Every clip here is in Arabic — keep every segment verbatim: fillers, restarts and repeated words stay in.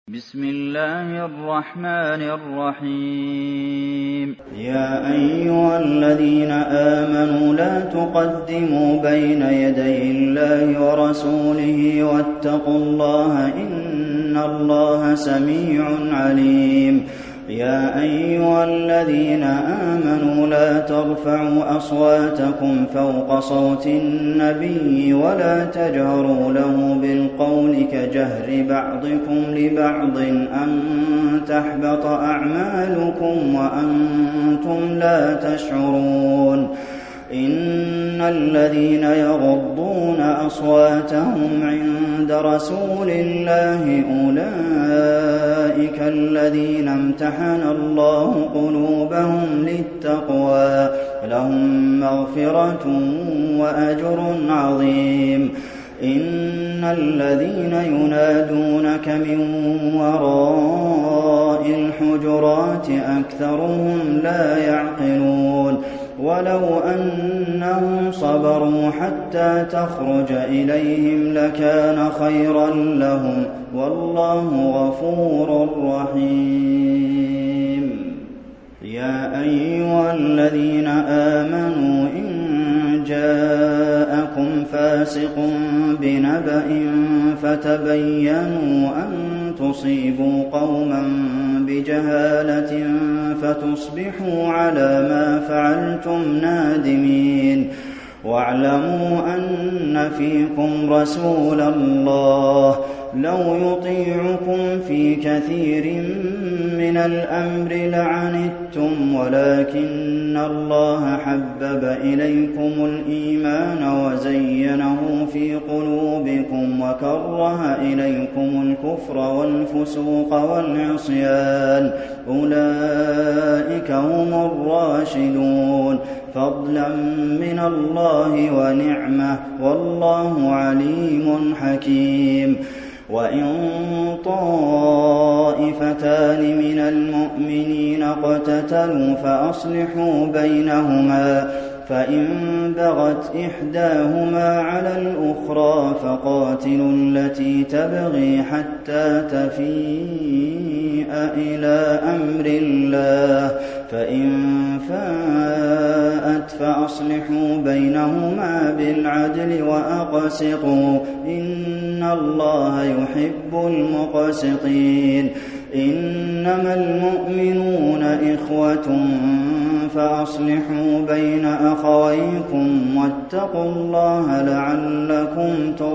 بسم الله الرحمن الرحيم يا أيها الذين آمنوا لا تقدموا بين يدي الله ورسوله واتقوا الله إن الله سميع عليم يا أيها الذين آمنوا لا ترفعوا أصواتكم فوق صوت النبي ولا تجهروا له بالقول كجهر بعضكم لبعض أن تحبط أعمالكم وأنتم لا تشعرون إن الذين يغضون أصواتهم عند رسول الله أولئك الذين امتحن الله قلوبهم للتقوى لهم مغفرة وأجر عظيم إن الذين ينادونك من وراء الحجرات أكثرهم لا يعقلون ولو أنهم صبروا حتى تخرج إليهم لكان خيرا لهم والله غفور رحيم يا أيها الذين آمنوا إن جاءكم فاسق بنبأ فتبينوا أن تصيبوا قوما بجهالة فتصبحوا على ما فعلتم نادمين واعلموا أن فيكم رسول الله لو يطيعكم في كثير من الأمر لعنتم ولكن الله حبب إليكم الإيمان وزينه في قلوبكم وكره إليكم الكفر والفسوق والعصيان أولئك هم الراشدون فضلا من الله ونعمة والله عليم حكيم وإن طائفتان من المؤمنين اقتتلوا فأصلحوا بينهما فإن بغت إحداهما على الأخرى فقاتلوا التي تبغي حتى تفيء إلى أمر الله فإن فاءت فأصلحوا بينهما بالعدل وأقسطوا إن الله يحب المقسطين إنما المؤمنون إخوة فأصلحوا بين أخويكم واتقوا الله لعلكم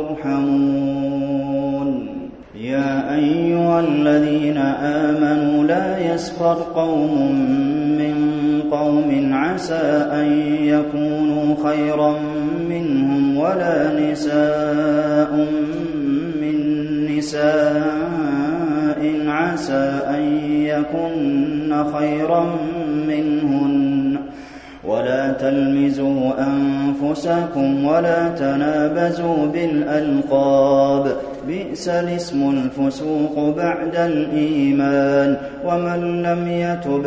ترحمون يا أيها الذين آمنوا لا يسخر قوم من قوم عسى أن يكونوا خيرا منهم ولا نساء من نساء عسى أن يكن خيرا منهن ولا تلمزوا أنفسكم ولا تنابزوا بالألقاب بئس الاسم الفسوق بعد الإيمان ومن لم يتب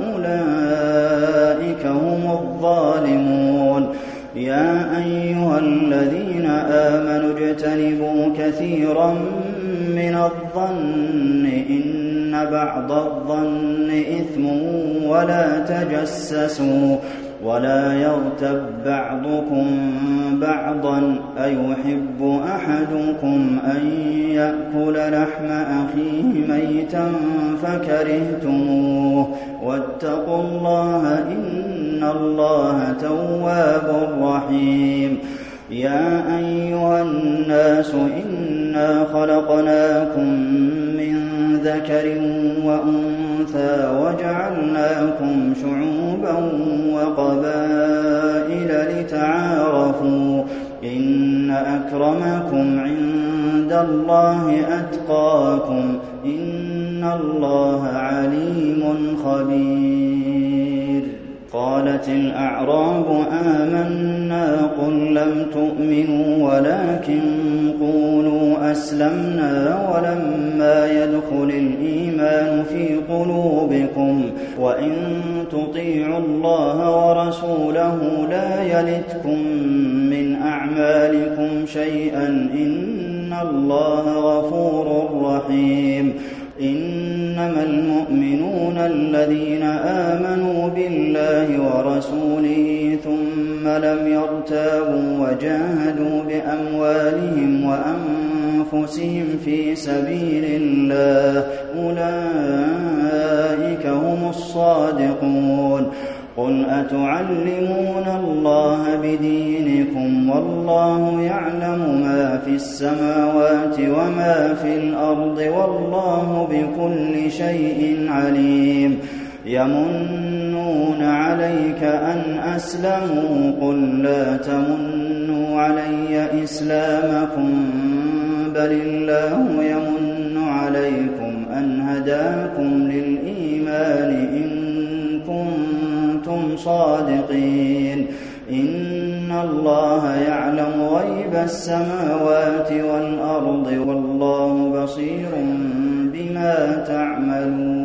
فأولئك هم الظالمون يا أيها الذين آمنوا اجتنبوا كثيرا من الظن إن بعض الظن إثم ولا تجسسوا ولا يغتب بعضكم بعضا أيحب أحدكم أن يأكل لحم أخيه ميتا فكرهتموه واتقوا الله إن الله تواب رحيم يا أيها الناس إنا خلقناكم من ذكر وأنثى وجعلناكم شعوبا وقبائل لتعارفوا إن أكرمكم عند الله أتقاكم إن الله عليم خبير قالت الأعراب آمنا قل لم تؤمنوا ولكن قولوا أسلمنا ولما يدخل الإيمان في قلوبكم وإن تطيعوا الله ورسوله لا يلتكم من أعمالكم شيئا إن الله غفور رحيم إنما المؤمنون الذين آمنوا بالله ورسوله ثم لم يرتابوا وجاهدوا بأموالهم وأنفسهم في سبيل الله أولئك هم الصادقون قل أتعلمون الله بدينكم والله يعلم ما في السماوات وما في الأرض والله بكل شيء عليم يمنون عليك أن أسلموا قل لا تمنوا علي إسلامكم بل الله يمن عليكم أن هداكم للإيمان إن كنتم صادقين إن الله يعلم غيب السماوات والأرض والله بصير بما تعملون